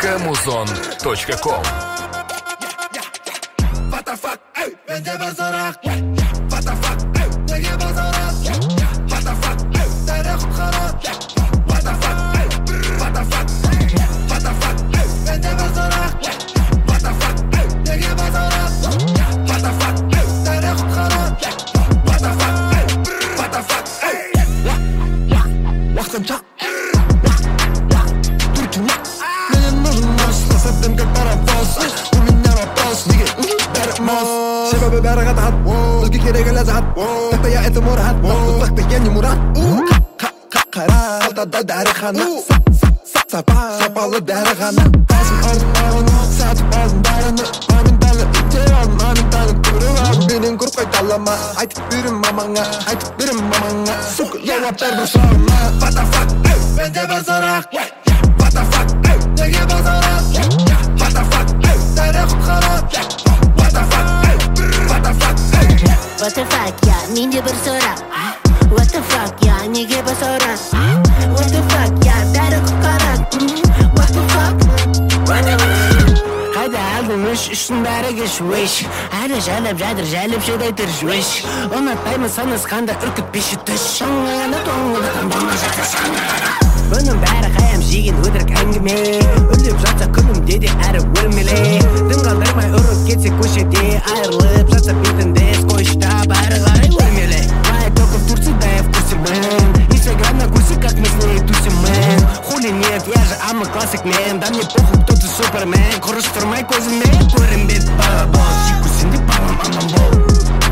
www.muzon.com. What the fuck, ey, bende bazarak. What the fuck, ey, nege bazarak. What the fuck, ey, dere khara. What the fuck, ey, what the fuck, what the fuck, ey, bende bazarak. What the fuck, ey, nege bazarak. What the fuck, ey, dere khara. What the fuck, ey, what the fuck, ey. Вахтанча. Турчума. Мне нужен нос, насадим как паровоз. У меня вопрос, нигga, бәріміз. Себебі бәрі қатат, бізге керек ләззат. Тақтая әті мұрат, ұлтақты ені мұрат. Қара, қалтада дәріхана. Сапалы дәріхана. Басын ұрын, сатып алдым бәріні. Амин дәлі, итте алдым, амин дәлі көріп алдым. Менен көріп қайталама, айтып берім мамаңа. Сука, жауап бер бір сұрағыма. What the fuck, ey, бенде бар сұрақ. What the fuck, ey, неге базарат? What the fuck, ey, дәрі құтқарат? What the fuck, ey, what the fuck, ey. What the fuck, я, менде бір сұрақ. What the fuck, я, неге базарат? What the fuck, я, дәрі құтқарат? What the fuck? Қайда алдың үшін бәрі кешуеш. Әрі жәліп жадыр, жәліп жедай түржуеш. Ұнатпаймын санысқанда үркітпеші түш. Шаңғаяны тоңылы қамбама жатыр шаңғаяны. Бұның бәрі қаям жеген өтірік әңгіме. Өліп жатса күнімде де әрі өлмеле. Дым қалдырмай ұрып кетсе көшеде. Айырылып жатса бетінде скотчта бәрі қарай өлмеле. Май токов Турцияда в курсе мэн. Инстаграм на курсе как мы с ней тусим мэн. Хули нет, я же ама классик мэн. Да мне похуй, кто ты супермен. Құрыштырмай көзіме көрінбет бала бол. Шикусінде балам анам бол.